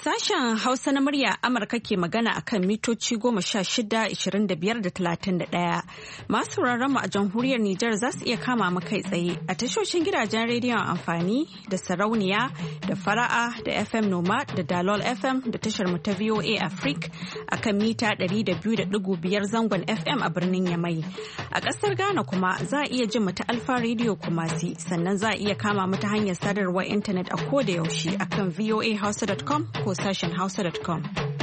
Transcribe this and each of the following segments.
Sashen Hausa na murya Amurka ke magana a kan mitoci 16, 25 da 31. Masu sauraron mu a jamhuriyar Nijar za su iya kama mu kai tsaye a tashoshin gidajen rediyon amfani da sarauniya da fara'a da FM Noma da Dalol FM da tashar mu ta VOA Africa a kan mita 200.5 zangon FM a birnin Yamai. A ƙasar Ghana kuma za a iya jin mu ta Alfa Radio Kumasi, sannan za a iya kama mu ta hanyar sadarwar intanet a koda yaushe a kan voahausa.com ko sashen hausa.com.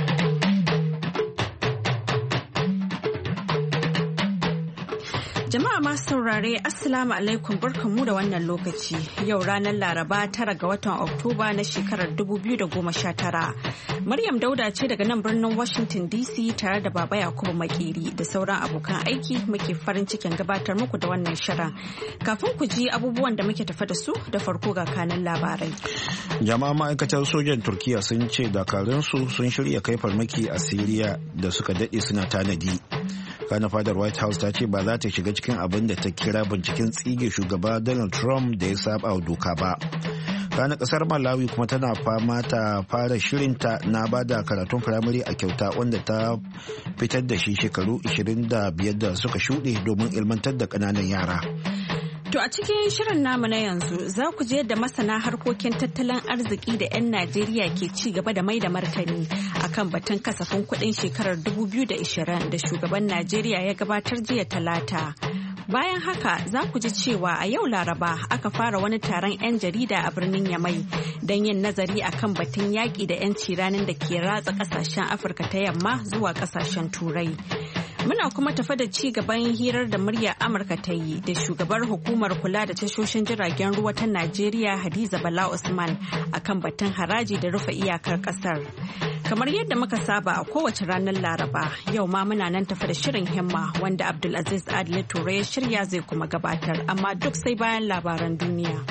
Jama'a masu saurare Assalamu alaikum, barkanmu da wannan lokaci. Yau ranar Laraba 9 ga watan Oktoba na shekarar 2019. Maryam Dauda ce daga nan birnin Washington DC tare da Baba Yakubu Makeri da sauran abokan aiki muke farin cikin gabatar muku da wannan shirin. Kafin ku ji abubuwan da muke tafa da su, da farko ga kanan labarai. Jama'a ma'aikatar sojan Turkiya sun ce dakarunsu sun shirya kai farmaki a Siriya da suka daɗe suna tanadi. Kana fadar White House ta ce ba za ta shiga cikin abin da ta kira binciken tsige shugaba Donald Trump da ya saba wa doka ba. Kana kasar Malawi kuma tana fama ta fara shirinta na bada karatun firamare a kyauta wanda ta fitar da shi shekaru 25 da suka shuɗe domin ilmantar da ƙananan yara. To a cikin shirin namu na yanzu za ku je da masana harkokin tattalin arziki da 'yan Najeriya ke ci gaba da mai da martani akan batun kasafin kuɗin shekarar 2020 da shugaban Najeriya ya gabatar jiya Talata. Bayan haka za ku ji cewa a yau Laraba aka fara wani taron 'yan jarida a birnin Yamai don yin nazari akan batun yaƙi da 'yanci ranar da ke ratsa ƙasashen Afirka ta yamma zuwa ƙasashen Turai. Muna kuma tafa da ci gaban hirar da muryar Amurka ta yi da shugabar hukumar kula da tashoshin jiragen ruwa ta Najeriya Hadiza Bala Usman akan batun haraji da rufe iyakar kasar. Kamar yadda muka saba a kowace ranar Laraba, yau ma muna nan tafa da shirin himma wanda Abdulaziz Adile Ture ya shirya zai kuma gabatar, amma duk sai bayan labaran duniya.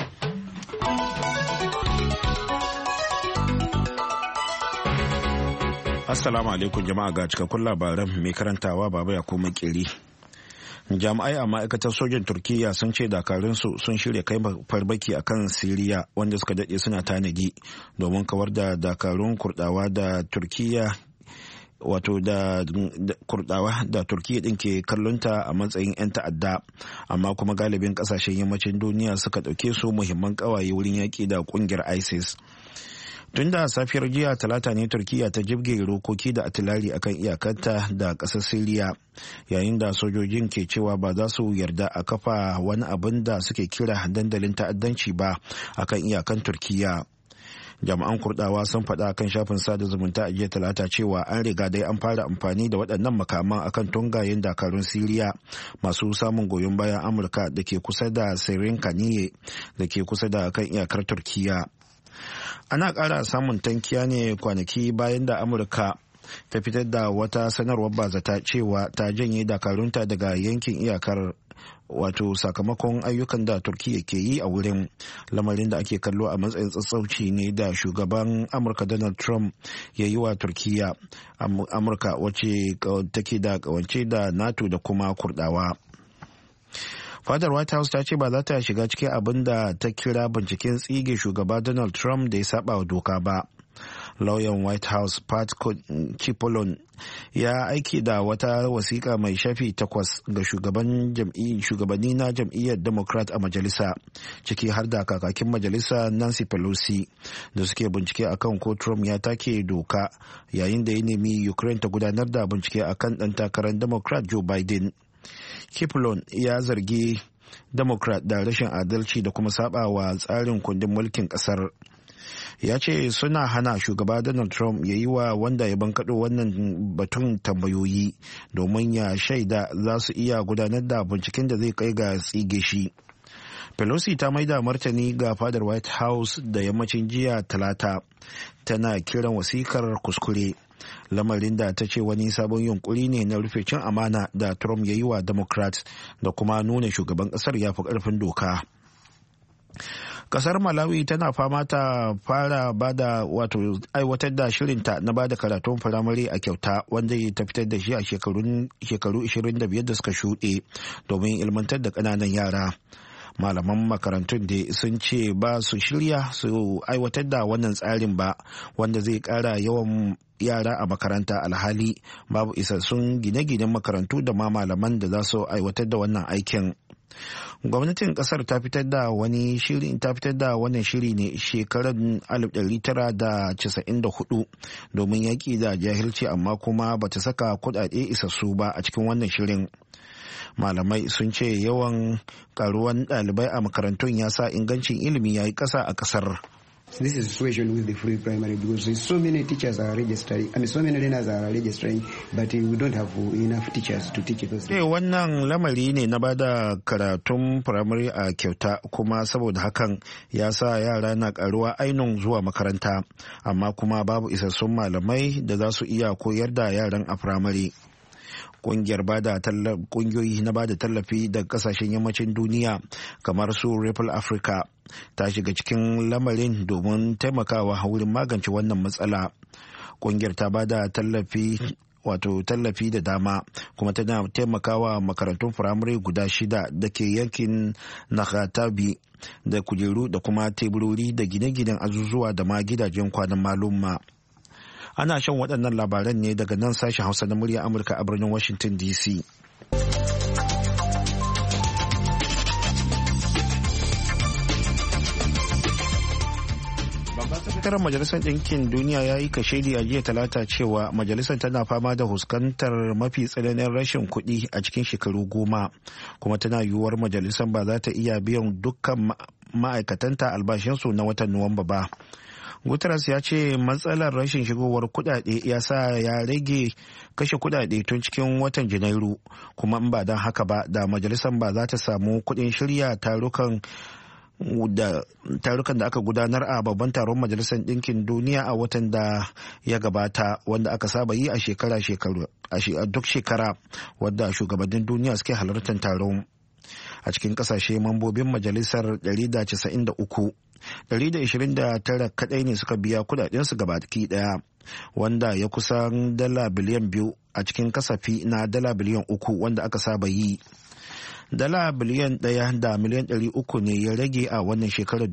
Assalamu alaikum jama'a, ga cikakkun labaran mai karantawa Baba Yakubu Makeri. Jami'ai a ma'aikatar sojan Turkiyya sun ce dakarunsu sun shirya kai farmaki a kan Siriya wanda suka daɗe suna tanadi domin kawar da dakarun Kurdawa da Turkiyya wato da Kurdawa da Turkiyya din ke kallonta a matsayin 'yan ta'adda, amma kuma galibin kasashen yammacin duniya suka ɗauke su muhimman ƙawaye wurin yaƙi da ƙungiyar ISIS. Tun da safiyar jiya Talata ne Turkiyya ta jibge rokoki da atilari akan iyakarta da ƙasar Siriya, yayin da sojojin ke cewa ba za su yarda a kafa wani abin da suke kira dandalin ta'addanci ba akan iyakan Turkiyya. Jami'an Kurdawa sun faɗa kan shafin sada zumunta a jiya Talata cewa an riga dai an fara amfani da waɗannan makaman akan tungayen dakarun Siriya masu samun goyon bayan Amurka da ke kusa da Sirin Kaniye da ke kusa da kan iyakar Turkiyya. Ana ƙara samun tankiya ne kwanaki bayan da Amurka ta fitar da wata sanarwar bazata cewa ta janye dakarunta daga yankin iyakar, wato sakamakon ayyukan da Turkiyya ke yi a wurin, lamarin da ake kallo a matsayin tsatsauci ne da shugaban Amurka Donald Trump ya yi wa Turkiyya, Amurka wacce take da kawance da NATO da kuma Kurdawa. Fadar White House ta ce ba za ta shiga cikin abin da ta kira binciken tsige shugaba Donald Trump da ya saba wa doka ba. Lauyan White House Pat Cipollone ya aiki da wata wasiƙa mai shafi 8 ga shugabanni na jam'iyyar Democrat a majalisa, ciki har da kakakin majalisa Nancy Pelosi, da suke bincike akan ko Trump ya take doka yayin da ya nemi Ukraine ta gudanar da bincike akan ɗan takarar Democrat Joe Biden. Kiplon ya zargi Democrat da rashin adalci da kuma saba wa tsarin kundin mulkin kasar. Ya ce suna hana shugaba Donald Trump ya yi wa wanda ya bankaɗo wannan batun tambayoyi domin ya shaida za su iya gudanar da binciken da zai kai ga tsige shi. Pelosi ta maida martani ga fadar White House da yammacin jiya Talata, tana kiran wasikar kuskure, lamarin da ta ce wani sabon yunkuri ne na rufe cin amana da Trump ya yi wa Democrats da kuma nuna shugaban kasar ya fi karfin doka. Kasar Malawi tana fama ta fara bada wato aiwatar da shirinta na bada karatun firamare a kyauta wanda ta fitar da shi a shekaru 25 da suka shuɗe domin ilmantar da ƙananan yara. malaman makarantun da sun ce ba su shirya su aiwatar da wannan tsarin ba, wanda zai kara yawan yara a makaranta, alhali babu isassun gine-ginen makarantu da ma malaman da za su aiwatar da wannan aikin. Gwamnatin kasar ta fitar da wannan shiri ne shekarar 1994 domin yaƙi da jahilci, amma kuma bata saka kuɗaɗe isassu ba a cikin wannan shirin. Malamai sun ce yawan karuwan ɗalibai a makarantun ya sa ingancin ilimi ya yi ƙasa a ƙasar. This is the situation with the free primary because so many teachers are registering. So many learners are registering, but we don't have enough teachers to teach those. Wannan lamari ne na bada karatun primary a kyauta, kuma saboda hakan ya sa yara na karuwa ainun zuwa makaranta, amma kuma babu isassun malamai da za su iya koyar da yaran a primary. Kungiyoyi na bada tallafi daga kasashen yammacin duniya kamar su Ripple Africa ta shiga cikin lamarin domin taimakawa wurin magance wannan matsala. Kungiyar ta bada tallafi da dama, kuma tana taimakawa makarantun firamare guda 6 da ke yankin Nakatabi da kujeru da kuma teburori da gine-ginen azuzuwa da ma gidajen kwanan malumma. Ana shan waɗannan labaran ne daga nan sashen Hausa na murya Amurka a birnin Washington DC. Sakataren Majalisar Ɗinkin Duniya ya yi kashedi a jiya Talata cewa majalisar tana fama da fuskantar mafi tsananin rashin kuɗi a cikin shekaru 10, kuma tana yiwuwar majalisar ba za ta iya biyan dukkan ma'aikatanta albashinsu na watan Nuwamba ba. Guterres ya ce matsalar rashin shigowar kudade ya sa ya rage kashe kudade tun cikin watan Janairu, kuma in ba don haka ba da majalisar ba za ta samu kudin shirya tarukan da aka gudanar a babban taron Majalisar Ɗinkin Duniya a watan da ya gabata, wanda aka saba yi a duk shekara, wadda shugabannin duniya suke halartar taron. A cikin kasashe mambobin majalisar 193, 129 kadai ne suka biya kudadensu gabaki daya, wanda ya kusan $2 biliyan a cikin kasafi na $3 biliyan wanda aka saba yi. $1 biliyan da miliyan 300 ne ya rage a wannan shekarar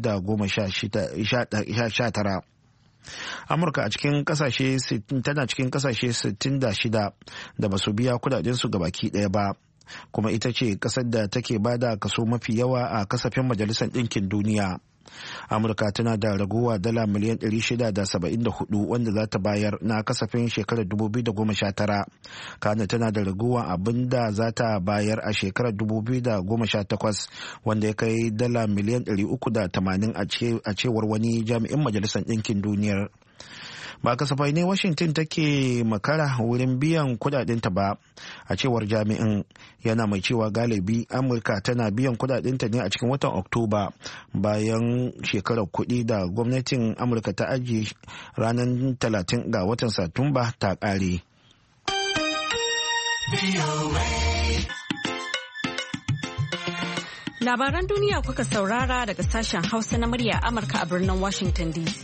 2019. Amurka tana cikin kasashe 66 da ba su biya kudadensu gabaki daya ba, kuma ita ce kasar da take bada kaso mafi yawa a kasafin Majalisar Ɗinkin Duniya. Amurka tana da raguwa $674 miliyan wanda za ta bayar na kasafin shekarar 2019, kana tana da raguwa abin da za ta bayar a shekarar 2018 wanda ya kai $380 miliyan a cewar wani jami'in Majalisar Ɗinkin Duniyar. Ba kasafai ne Washington take makara wurin biyan kudadenta ba, a cewar jami'in, yana mai cewa galibi Amurka tana biyan kudadenta ne a cikin watan Oktoba, bayan shekarar kudi da gwamnatin Amurka ta ajiye ranar 30 ga watan Satumba ta kare. Labaran duniya kuka saurara daga sashen Hausa na murya Amurka a birnin Washington DC.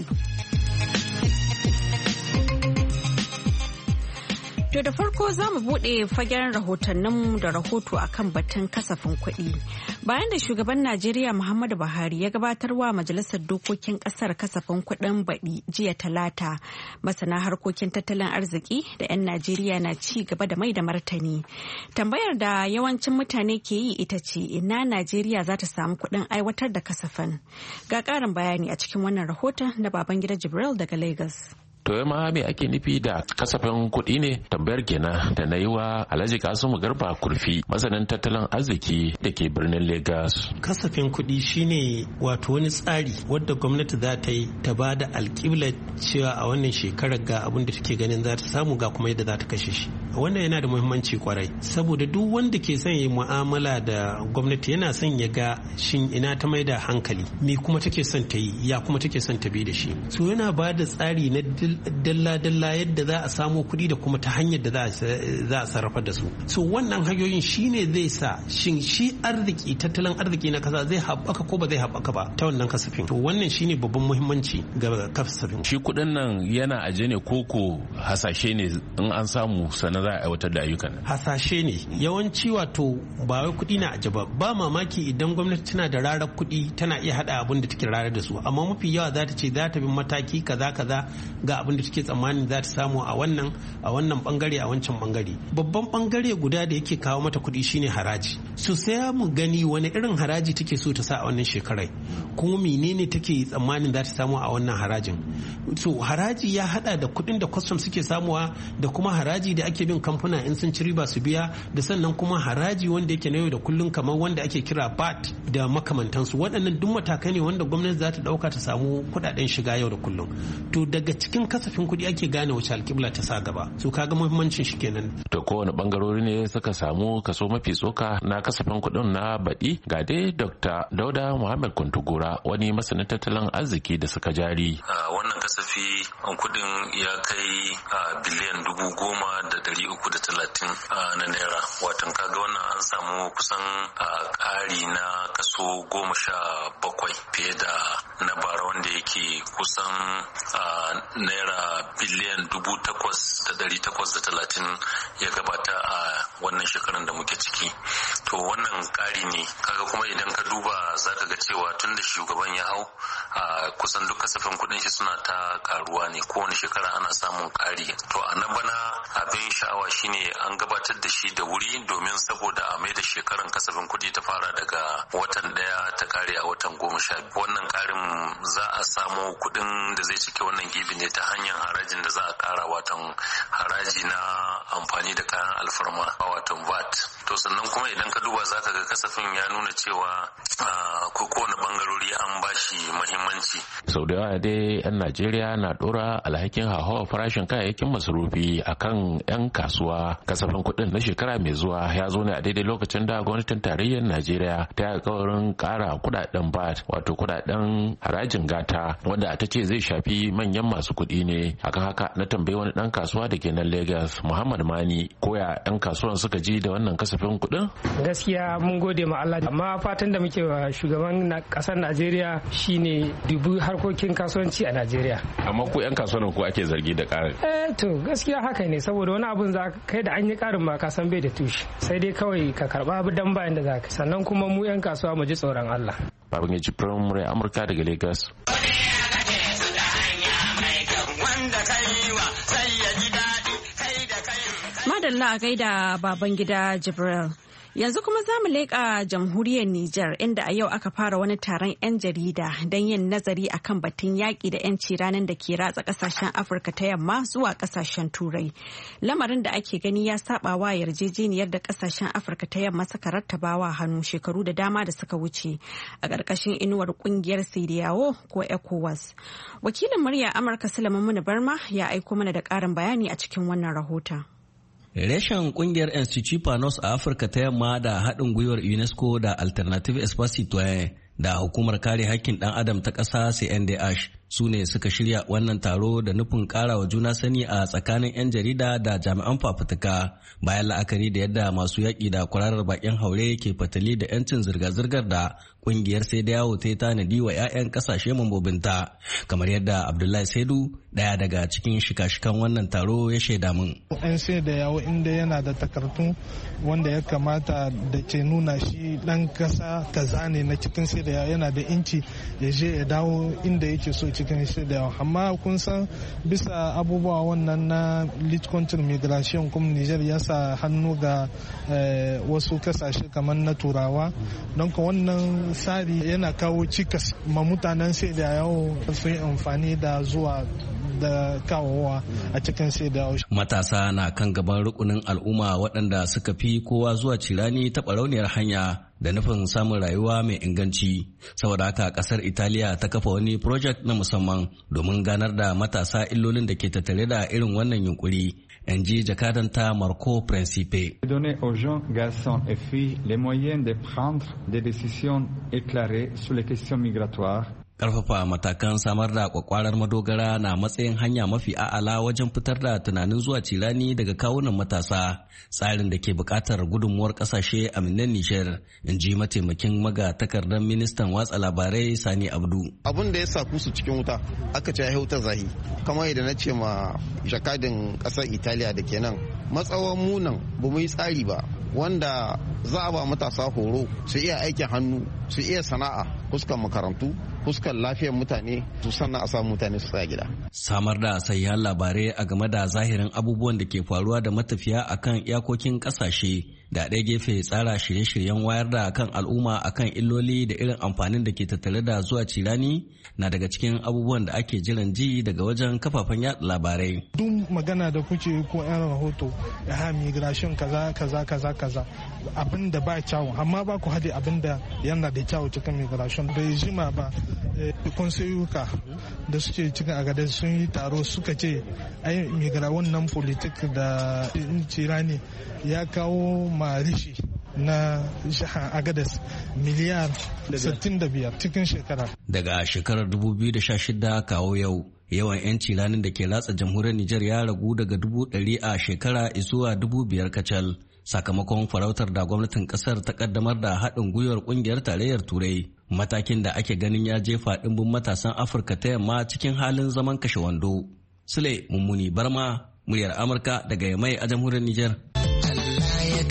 To da farko za mu buɗe fagen rahotanninmu da rahoto akan batun kasafin kuɗi. Bayan da shugaban Najeriya Muhammadu Buhari ya gabatarwa Majalisar Dokokin Ƙasar kasafin kuɗin baɗi jiya Talata, masana harkokin tattalin arziki da 'yan Najeriya na ci gaba da mai da martani. Tambayar da yawancin mutane ke yi ita ce, ina Najeriya za ta samu kuɗin aiwatar da kasafin? Ga ƙarin bayani a cikin wannan rahoton na Babangida Jibril daga Lagos. To ma me ake nufi da kasafin kuɗi ne? Tambayar kenan da na yi wa Alhaji Kasimu Garba Kurfi, masanin tattalin arziki da ke birnin Lagos. Kasafin kuɗi shine wato wani tsari wadda gwamnati za ta yi ta ba da alƙibla cewa a wannan shekarar ga abin da take ganin za ta samu ga kuma yadda za ta kashe shi. Wannan yana da muhimmanci kwarai, saboda duk wanda ke son yi mu'amala da gwamnati yana son ya ga shin ina ta mai da hankali, me kuma take son ta yi, ya kuma take son ta bi da shi. So yana ba da tsari na dalla-dalla yadda za a samu kuɗi da kuma ta hanyar da za a sarrafa da su. So wannan hanyoyin shine zai sa shin shi tattalin arziki na kasa zai haɓaka ko ba zai haɓaka ba ta wannan kasafin. To wannan shine babban muhimmanci ga kasafin. Shi kuɗin nan yana aje ne koko hasashe ne in an samu sannan tunanin za a aiwatar da ayyukan? Hasashe ne yawanci, wato ba wai kuɗi na ajaba ba. Mamaki idan gwamnati tana da rarar kuɗi tana iya haɗa abin da take rarar da su, amma mafi yawa za ta ce za ta bi mataki kaza ga abin da take tsammanin za ta samu a wannan bangare a wancan bangare. Babban bangare guda da yake kawo mata kuɗi shine haraji. So sai mu gani wani irin haraji take so ta sa a wannan shekarai, kuma menene take tsammanin za ta samu a wannan harajin. So haraji ya hada da kuɗin da custom suke samuwa, da kuma haraji da ake bin kamfuna in sun ci riba su biya, da sannan kuma haraji wanda yake na yau da kullum kamar wanda ake kira VAT da makamantansu. Waɗannan duk matakai ne wanda gwamnati za ta ɗauka ta samu kuɗaɗen shiga yau da kullum. To daga cikin kasafin kuɗi ake gane wace alƙibla ta sa gaba. So kaga muhimmancin shi kenan. To kowane bangarori ne suka samu kaso mafi tsoka na kasafin kuɗin na baɗi? Ga dai Dr. Dauda Muhammad Kuntugura, wani masanin tattalin arziki da suka jari. Wannan kasafi kuɗin ya kai biliyan 10,330 na naira. Watan kaga wannan an samu kusan ƙari na kaso 17 fiye da na bara, wanda yake kusan naira biliyan 8,830 ya gabata a wannan shekarar da muke ciki. To wannan ƙari ne, kaga kuma idan ka duba zaka ga cewa tun da shugaban ya hau kusan duk kasafin kuɗin shi suna ta karuwa ne, kowane shekara ana samun ƙari. To a nan bana abin sha'awa shine an gabatar da shi da wuri domin saboda a mai da shekaran kasafin kuɗi ta fara daga watan 1 ta kare a watan 12. Wannan ƙarin za a samu kuɗin da zai cike wannan gibi ne ta hanyar harajin da za a ƙara, watan haraji na amfani da kayan alfarma a watan VAT. To sannan kuma idan ka duba zaka ga kasafin ya nuna cewa kowane bangarori an bashi muhimmanci. Sau da yawa dai 'yan Najeriya na ɗora alhakin hauhawar farashin kayayyakin masarufi akan 'yan kasuwa. Kasafin kuɗin na shekara mai zuwa ya zo ne a daidai lokacin da gwamnatin tarayyar Najeriya ta yi alkawarin ƙara kuɗaɗen VAT, wato kuɗaɗen harajin gata, wanda ta ce zai shafi manyan masu kuɗi ne. Akan haka na tambayi wani ɗan kasuwa da ke nan Lagos, Muhammad Mani, koya 'yan kasuwan suka ji da wannan kasafin kuɗin? Gaskiya mun gode ma Allah, amma fatan da muke wa shugaban ƙasar Najeriya shine dubu harkokin kasuwanci a Najeriya. Amma ku 'yan kasuwan ku ake zargi da ƙarin? To gaskiya haka ne, saboda wani abun za kai da an yi ƙarin ma ka san bai da tushe, sai dai kawai ka karɓa dan bayan da za ka. Sannan kuma mu 'yan kasuwa mu ji tsoron Allah. Babangiji Firamare Amurka daga Lagos. Madalla a gaida Babangida Jibril. Yanzu kuma za mu leƙa jamhuriyar Nijar, inda a yau aka fara wani taron 'yan jarida don yin nazari akan batun yaƙi da 'yanci ranar da ke ratsa ƙasashen Afirka ta yamma zuwa ƙasashen Turai. Lamarin da ake gani ya saba wa yarjejeniyar da ƙasashen Afirka ta yamma suka rattabawa hannu shekaru da dama da suka wuce a ƙarƙashin inuwar ƙungiyar CEDEAO ko ECOWAS. Wakilin murya Amurka Sulaiman Muni Barma ya aiko mana da ƙarin bayani a cikin wannan rahoton. Reshen kungiyar Institut Panos a Afirka ta yamma da haɗin gwiwar UNESCO da Alternative Espace Citoyen da hukumar kare haƙƙin ɗan adam ta ƙasa CNDH su ne suka shirya wannan taro da nufin ƙara wa juna sani a tsakanin 'yan jarida da jami'an fafutuka bayan la'akari da yadda masu yaƙi da kwararar baƙin haure ke fatali da 'yancin zirga-zirgar da ƙungiyar sai da yawo ta yi tanadi wa 'ya'yan ƙasashe mambobinta, kamar yadda Abdullahi Saidu ɗaya daga cikin shika-shikan wannan taro ya shaida min. 'Yan sai da yawo inda yana da takardu wanda ya kamata da ke nuna shi ɗan ƙasa kaza ne na cikin sai da yawo, yana da inci ya je ya dawo inda yake so cikin sai da yawa. Amma kun san bisa abubuwa wannan na lead country migration kuma Niger ya sa hannu ga wasu kasashe kamar na turawa, don ka wannan tsari yana kawo cikas ma mutanen sai da yawo su yi amfani da zuwa da kawowa a cikin sai da yawo. Matasa na kan gaban rukunin al'umma waɗanda suka fi kowa zuwa cirani ta ɓarauniyar hanya da nufin samun rayuwa mai inganci. Saboda haka kasar Italiya ta kafa wani project na musamman domin ganar da matasa illolin da ke tattare da irin wannan yunkuri. In ji jakadanta Marco Principe. Donner aux jeunes garçons et filles les moyens de prendre des décisions éclairées sur les questions migratoires. Karfafa matakan samar da kwakwarar madogara na matsayin hanya mafi a'ala wajen fitar da tunanin zuwa cirani daga kawunan matasa, tsarin da ke buƙatar gudunmuwar ƙasashe aminan Nijar, in ji mataimakin magatakardar ministan watsa labarai Sani Abdu. Abin da ya sa kusu cikin wuta aka ce ya wuta zahi, kamar yadda na ce ma jakadin ƙasar Italiya da ke nan, matsawan munan ba mu yi tsari ba wanda za a ba matasa horo su iya aikin hannu, su iya sana'a, fuskan makarantu, fuskan lafiyar mutane, su sannan a samu mutane su tsaya gida. Samar da sahihan labarai a game da zahirin abubuwan da ke faruwa da matafiya akan iyakokin kasashe, da ɗaya gefe tsara shirye-shiryen wayar da kan al'umma akan illoli da irin amfanin da ke tattare da zuwa cirani na daga cikin abubuwan da ake jiran ji daga wajen kafafen yaɗa labarai. Duk magana da kuke ko 'yan rahoto ya migration kaza abin da ba kyawu, amma ba ku haɗe abin da yana da kyawu cikin migration. Bai jima ba konseyuka da suke cikin agadez sun yi taro suka ce ai migra wannan politik da cirani ya kawo marishi na jihar agadez miliyar 65 cikin shekara. Daga shekarar 2016 kawo yau, yawan 'yan ciranin da ke ratsa jamhuriyar Nijar ya ragu daga 100,000 a shekara zuwa 5,000 kacal, sakamakon farautar da gwamnatin kasar ta kaddamar da haɗin gwiwar ƙungiyar tarayyar Turai, matakin da ake ganin ya jefa ɗimbin matasan Afirka ta yamma cikin halin zaman kashe wando. Sule Mummuni Barma, muryar Amurka daga Yamai a jamhuriyar Nijar. Allah ya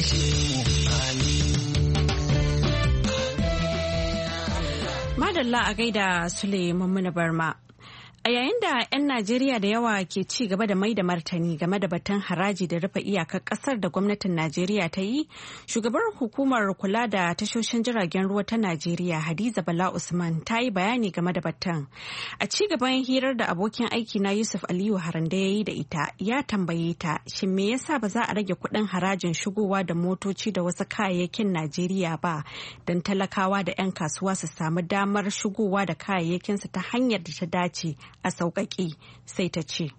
Madalla a gaida Sule Mummuni Barma. A yayin da 'yan Najeriya da yawa ke ci gaba da mai da martani game da batun haraji da rufe iyakar kasar da gwamnatin Najeriya ta yi, shugabar hukumar kula da tashoshin jiragen ruwa ta Najeriya Hadiza Bala Usman ta yi bayani game da batun. A ci gaban hirar da abokin aiki na Yusuf Aliyu Haranda ya yi da ita, ya tambaye ta shin me yasa ba za a rage kuɗin harajin shigowa da motoci da wasu kayayyakin Najeriya ba don talakawa da 'yan kasuwa su samu damar shigowa da kayayyakinsu ta hanyar da ta dace a sauƙaƙe, sai ta ce.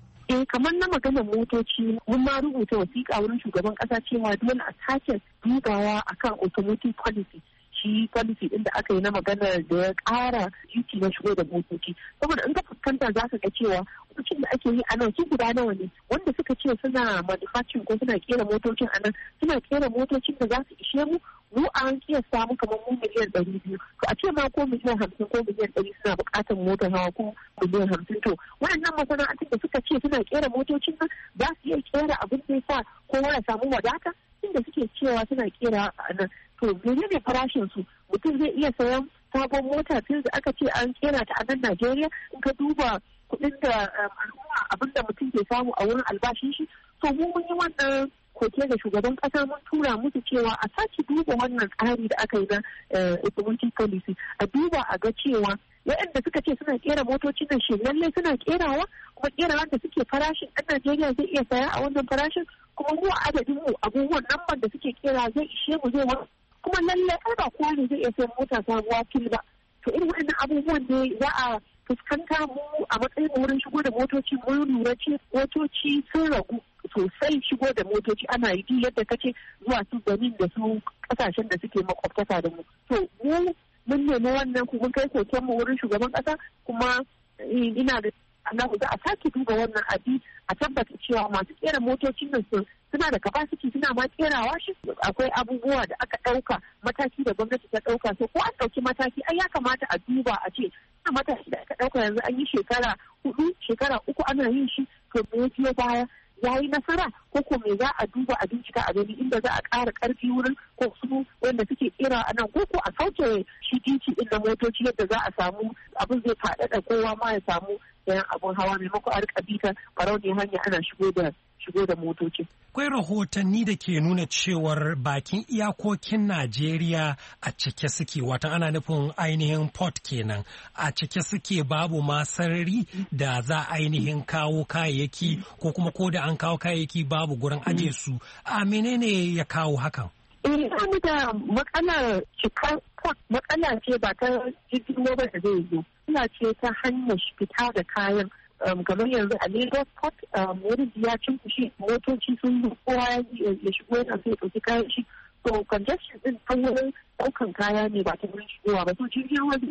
Kamar na maganar motoci mun ma rubuta wasiƙa wurin shugaban ƙasa cewa dole a sake dubawa akan automotive policy, shi policy ɗin da aka yi na maganar da ya ƙara duty na shigo da motoci, saboda in ka fuskanta za ka ga cewa motocin da ake yi a nan su guda nawa ne wanda suka ce suna manufacturing ko suna kera motocin a nan, suna kera motocin da za su ishe mu an kiyasta mu kamar mu miliyan 200, to a ce ma ko miliyan 50 ko miliyan 100 suna buƙatar motar hawa ko miliyan 50, to waɗannan masana'antun da suka ce suna kera motocin nan za su iya kera abin da ya sa kowa ya samu wadata inda suke cewa suna kera a nan, to menene farashin su? Mutum zai iya sayan sabon mota tun da aka ce an kera ta a nan Najeriya, in ka duba kuɗin da al'umma abin da mutum ke samu a wurin albashin shi, to mu mun yi wannan koke da shugaban kasa mun tura musu cewa a sake duba wannan tsari da aka yi na automotive policy, a duba a ga cewa waɗanda suka ce suna kera motocin nan shi lallai suna kerawa, kuma kerawa da suke farashin ɗan Najeriya zai iya saya a wannan farashin, kuma mu a adadin mu abubuwan nan da suke kera zai ishe mu zai wani, kuma lallai ai ba kowa ne zai iya sayan mota sabuwa fil ba, to irin waɗannan abubuwan ne za a fuskanta mu a matsayin wurin shigo da motoci. Mun lura ce motoci sun ragu sosai, shigo da motoci ana yi yadda kace zuwa su Benin da su kasashen da suke makwabtaka da mu, to mu mun nemi wannan mun kai koken mu wurin shugaban kasa, kuma ina da Allah za a sake duba wannan abi a tabbata cewa masu kera motocin nan suna da capacity, suna ma kerawa shi. Akwai abubuwa da aka ɗauka, mataki da gwamnati ta ɗauka, so ko an ɗauki mataki ai ya kamata a duba a ce mataki da aka ɗauka yanzu an yi shekara 4 shekara 3 ana yin shi, to me biyo baya ya yi nasara ko me za a duba a bincika a gani inda za a ƙara ƙarfi wurin ko su wanda suke kera a nan, ko a sauke shi titi ɗin na motoci yadda za a samu abin zai faɗaɗa kowa ma ya samu sayan abin hawa maimako a rika bita farauniyar hanya ana shigo da motoci. Akwai rahotanni da ke nuna cewar bakin iyakokin Najeriya a cike suke, wata ana nufin ainihin port kenan, a cike suke, babu ma sarari da za ainihin kawo kayayyaki ko kuma ko da an kawo kayayyaki babu gurin aje su. A menene ya kawo hakan? Mu da matsalar cikar port matsala ce ba ta jirgin ruwa da zai zo, ina ce ta hanyar fita da kayan. Kamar yanzu a Lagos Port wurin ya cinkushe, motoci sun yi kowa ya shigo yana sai ya ɗauki kayan shi, so congestion din ta wurin ɗaukan kaya ne ba ta wurin shigowa ba, so jirgin ruwa zai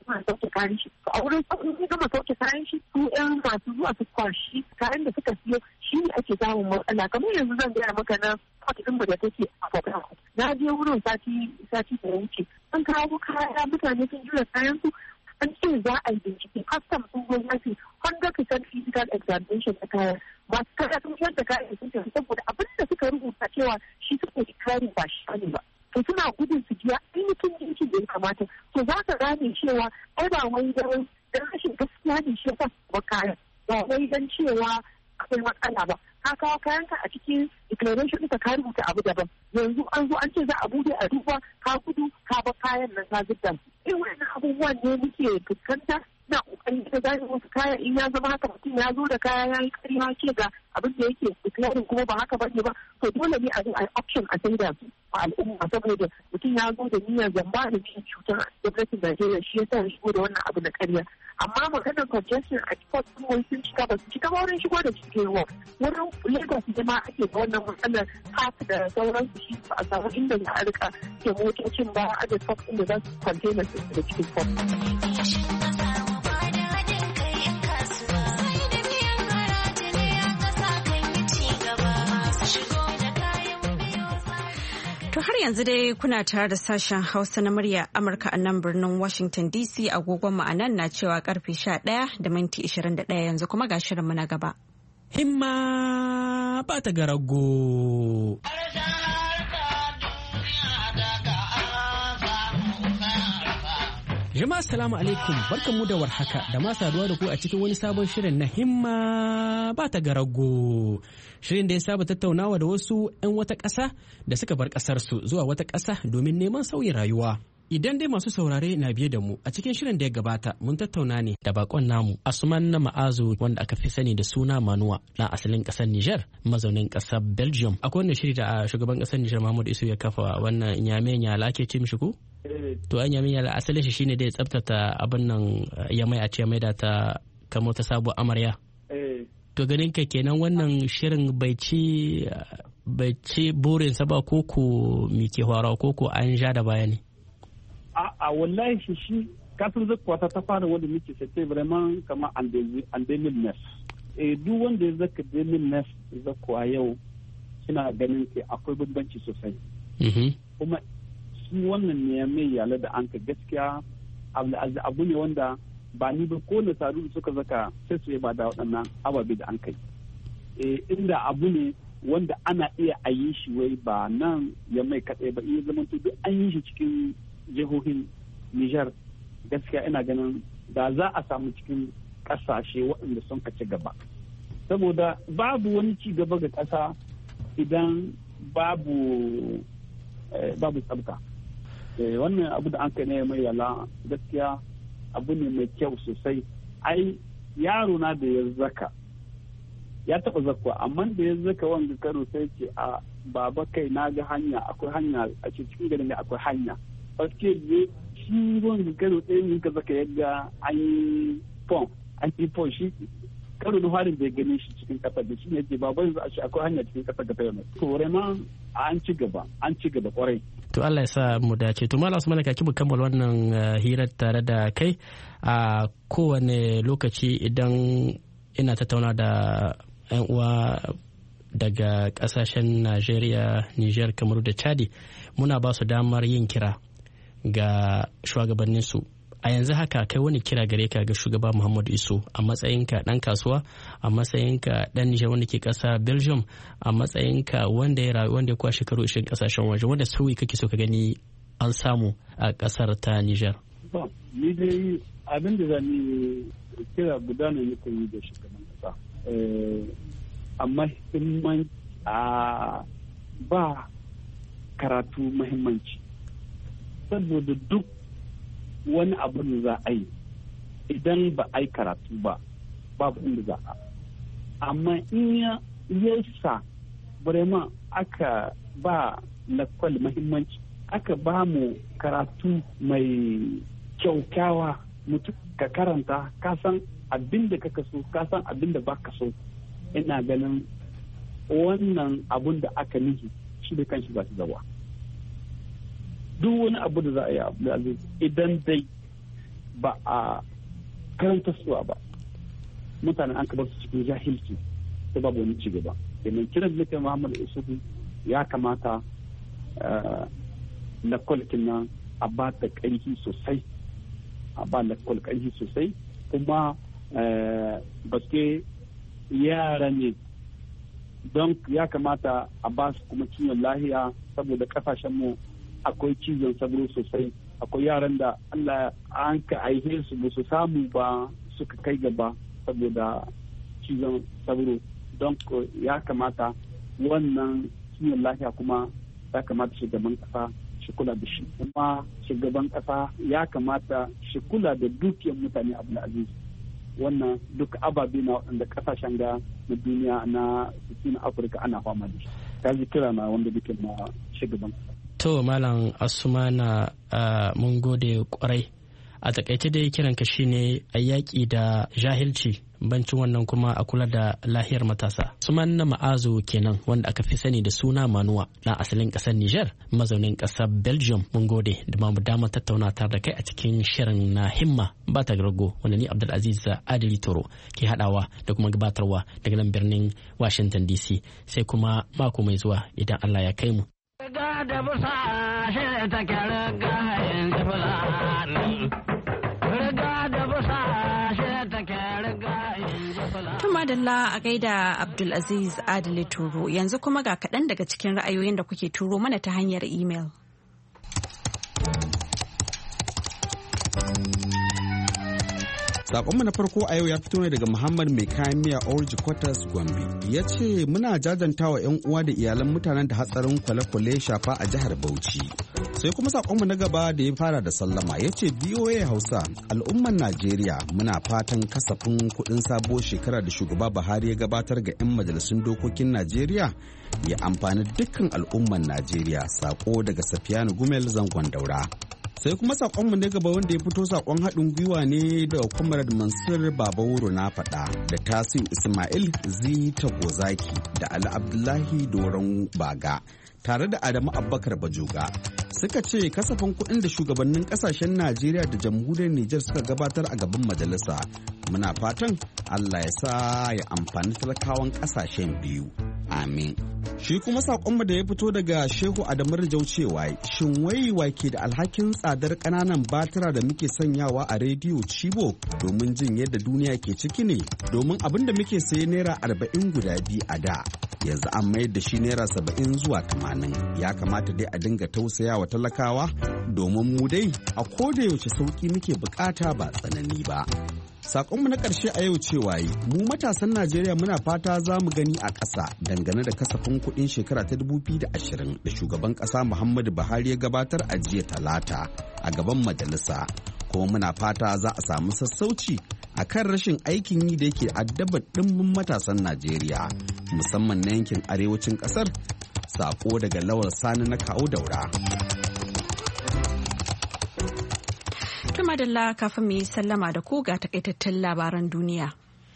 suna sauke kayan shi a wurin in gama sauke kayan shi su yan masu zuwa su kwashi kayan da suka siyo shi ne ake samun matsala kamar yanzu zan gaya maka na ɗin da take a Port na je wurin sati da wuce an kawo kaya mutane sun jura kayan su an ce za a yi bincike custom sun gwamnati 100% physical examination da kayan masu kaya sun yadda kayan sun tafi saboda abin da suka rubuta cewa shi suke kare ba shi ne ba to suna gudun su jiya ainihin yankin da ya kamata to za ka gane cewa ai ba wai dan rashin gaskiya ne shi ba kayan ba wai dan cewa akwai matsala ba ka kawo kayanka a cikin declaration ɗinka ka rubuta abu daban yanzu an zo an ce za a bude a duba ka gudu ka bar kayan nan ka zidda irin wannan abubuwan ne muke fuskanta na kokarin da gane wasu kaya in ya zama haka mutum ya zo da kaya ya yi ƙarya ce ga abin da yake declaring kuma ba haka bane ba to dole ne a zo a option a sai da su a al'umma saboda mutum ya zo da niyyar zamba da cikin cutar gwamnatin Najeriya shi yasa ya shigo da wannan abu na ƙarya amma maganar congestion a cikin kuma sun cika ba su cika ba wurin shigo da cikin ruwa wurin Lagos ne ma ake da wannan matsalar park da sauransu shi ba a samu inda za a rika ke motocin ba a da truck inda za su container su da cikin port. To har yanzu dai kuna tare da sashen Hausa na murya Amurka a nan birnin Washington DC agogon mu anan na cewa karfe 11:21 yanzu kuma ga shirinmu na gaba. Himma ba ta garago. Jama'a salamu alaikum barkanmu da warhaka da ma saduwa da ku a cikin wani sabon shirin na himma ba ta garago. Shirin da ya saba tattaunawa da wasu 'yan wata ƙasa da suka bar ƙasarsu zuwa wata ƙasa domin neman sauyin rayuwa. Idan dai masu saurare na biye da mu a cikin shirin da ya gabata mun tattauna ne da bakon namu Asuman na Ma'azu wanda aka fi sani da suna Manuwa na asalin ƙasar Niger mazaunin ƙasar Belgium. Akwai wanda shiri da shugaban ƙasar Niger Muhammadu Isu ya kafa wannan Nyamenya ake ce mishi ko? To an Nyamenya asalin shi shine da ya tsabtata abin nan ya mai a ce mai da ta kamo ta sabuwar amarya. To ganin ka kenan wannan shirin bai ci burinsa ba koko mi ke hwarawa koko an ja da baya ne. A wallahi shi kafin zakkuwa ta fara wanda muke sace vraiment kama an 2009 duk wanda ya zaka 2009 zakkuwa yau suna ganin ke akwai bambanci sosai kuma shi wannan ne mai yala da an ka gaskiya abu ne wanda ba ni ba ko na taru suka zaka sai su ba da waɗannan ababe da an kai inda abu ne wanda ana iya a yi shi wai ba nan ya mai kaɗai ba iya zama duk an yi shi cikin jihohin Nijar gaskiya ina ganin da za a samu cikin ƙasashe waɗanda sun ci gaba saboda babu wani ci gaba ga ƙasa idan babu tsabta wannan abu da an kai ne mai yala gaskiya abu ne mai kyau sosai ai yaro na da ya zaka ya taɓa zakwa amma da ya zaka wanga karo sai ce a baba kai na ga hanya akwai hanya a cikin garin ne akwai hanya paske shi wanga karo ɗaya ne ka zaka yadda an yi pon shi karo na harin da ya gani shi cikin kasar da shi ne ce baba yanzu a shi akwai hanya cikin kasar da ta yamma to vraiment an ci gaba kwarai. To Allah ya sa mu dace. To Malam Usman ka kibu kammala wannan hirar tare da kai a kowane lokaci idan ina tattauna da 'yan uwa daga kasashen Najeriya, Niger, Kamaru da Chadi muna ba su damar yin kira ga shugabanninsu. A yanzu haka kai wani kira gare ka ga shugaba Muhammadu Isu a matsayinka dan kasuwa, a matsayinka dan Niger wanda ke kasa Belgium, a matsayinka wanda ya rayu wanda ya kwa shekaru 20 kasashen waje, wanda sauyi kake so ka gani an samu a kasar ta Niger. Ni dai abin da zan kira guda ne nake yi da shugaban kasa. Amma ba karatu muhimmanci saboda duk wani abu da za a yi idan ba a yi karatu ba babu inda za a amma in ya sa burema aka ba lakwal muhimmanci aka ba mu karatu mai kyaukyawa mutum ka karanta ka san abin da kaka so ka san abin da baka so ina ganin wannan abun da aka nihi shi da kanshi ba su zawa duk wani abu da za a yi idan dai ba a karanta suwa ba, mutane an kabar su cikin jahilci ta babu wani cigaba. Kenan kiran da kai Muhammadu Isufu ya kamata lakwalkin nan a ba ta ƙarfi sosai, a ba lakwal ƙarfi sosai, kuma baske yara ne don ya kamata a ba su kuma ciwon lahiya, saboda kasashenmu akwai cizon sabro sosai. Akwai yaran da Allah an ka aihe su ba su samu ba suka kai gaba saboda cizon sabro. Don ya kamata wannan ciwon lahiya kuma ya kamata shugaban kasa shi kula da shi, kuma shugaban kasa ya kamata shi kula da dukiyar mutane Abdulaziz. Wannan duk ababe na waɗanda kasashen ga na duniya na Afirka ana fama da shi. Ta ji kira na wanda duke na shugaban kasa. To Malam Asumana, mun gode kwarai. A takaice dai kiranka shine a yaƙi da jahilci, bancin wannan kuma a kula da lahiyar matasa. Asumana Ma'azu kenan, wanda aka fi sani da suna Manuwa, na asalin ƙasar Niger, mazaunin ƙasar Belgium. Mun gode da ma mu damar tattauna tare da kai a cikin shirin na himma ba ta gargo, wanda ni Abdulaziz Adili Toro ke haɗawa da kuma gabatarwa daga nan birnin Washington DC. Sai kuma mako mai zuwa idan Allah ya kai mu. Riga da busa shi take riga yin fulani. Riga da busa shi take riga yin fulani. Tumadalla a gaida Abdulaziz Adili Turo. Yanzu kuma ga kaɗan daga cikin ra'ayoyin da kuke turo mana ta hanyar imel. Sakonmu na farko a yau ya fito ne daga Muhammad mai kayan miya Orji Quarters Gombe. Ya ce muna jajantawa 'yan uwa da iyalan mutanen da hatsarin kwale-kwale shafa a jihar Bauchi. Sai kuma sakonmu na gaba da ya fara da sallama ya ce BOA Hausa al'umman Najeriya muna fatan kasafin kuɗin sabuwar shekara da shugaba Buhari ya gabatar ga 'yan majalisun dokokin Najeriya ya amfani dukkan al'umman Najeriya. Sako daga Safiyanu Gumel zangon Daura. Sai kuma sakonmu na gaba wanda ya fito sakon haɗin gwiwa ne da Comrade Mansur Babawuro na faɗa da Tasiu Ismail Zita Gozaki da Ali Abdullahi Doron Baga tare da Adamu Abubakar Bajoga. Suka ce kasafin kuɗin da shugabannin ƙasashen Najeriya da jamhuriyar Nijar suka gabatar a gaban majalisa. Muna fatan Allah ya sa ya amfani talakawan ƙasashen biyu. Amin. Shi kuma saƙonmu da ya fito daga Shehu Adamu Rijau cewa shin wai wake da alhakin tsadar ƙananan batira da muke sanyawa a rediyo Cibo domin jin yadda duniya ke ciki ne, domin abin da muke saye naira 40 guda biyu a da yanzu an mayar da shi naira 70 zuwa 80. Ya kamata dai a dinga tausayawa talakawa domin mu dai a koda yaushe sauki muke bukata ba tsanani ba. Sakonmu na ƙarshe a yau cewa mu matasan Najeriya muna fata za mu gani a ƙasa dangane da kasafin kuɗin shekara ta 2020 da shugaban ƙasa Muhammadu Buhari ya gabatar a jiya Talata a gaban majalisa. Kuma muna fata za a samu sassauci a kan rashin aikin yi da yake addabar ɗimbin matasan Najeriya musamman na yankin arewacin ƙasar. Sako daga Lawal Sani na Kawo Daura. Madalla kafin mu yi sallama da ku ga takaitattun labaran duniya.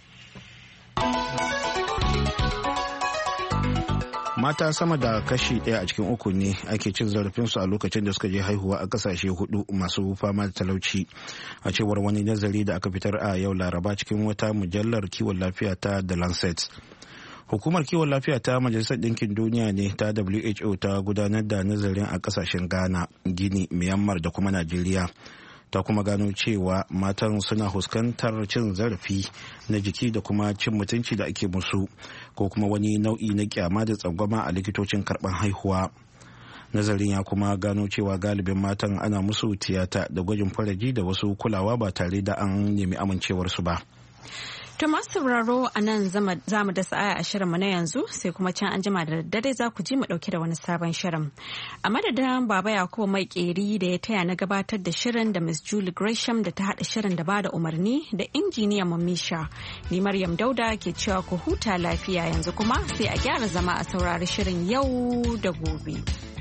Mata sama da kashi 1 a cikin 3 ne ake cin zarafinsu a lokacin da suka je haihuwa a kasashe 4 masu fama da talauci, a cewar wani nazari da aka fitar a yau Laraba cikin wata mujallar kiwon lafiya ta The Lancet. Hukumar kiwon lafiya ta Majalisar Ɗinkin Duniya ne ta WHO ta gudanar da nazarin a kasashen Ghana, Gini, Myanmar da kuma Najeriya. Ta kuma gano cewa matan suna fuskantar cin zarafi na jiki da kuma cin mutunci da ake musu ko kuma wani nau'i na kyama da tsangwama a likitocin karban haihuwa. Nazarin ya kuma gano cewa galibin matan ana musu tiyata da gwajin faraji da wasu kulawa ba tare da an nemi amincewarsu ba. To masu sauraro a nan za mu dasa aya a shirinmu na yanzu, sai kuma can an jima da daddare za ku ji mu dauke da wani sabon shirin. A madadin Baba Yakubu Mai Keri da ya taya na gabatar da shirin da Miss Julie Gresham da ta haɗa shirin da bada umarni da injiniyan Mamisha. Ni Maryam Dauda ke cewa ku huta lafiya yanzu kuma sai a gyara zama a saurari shirin yau da gobe.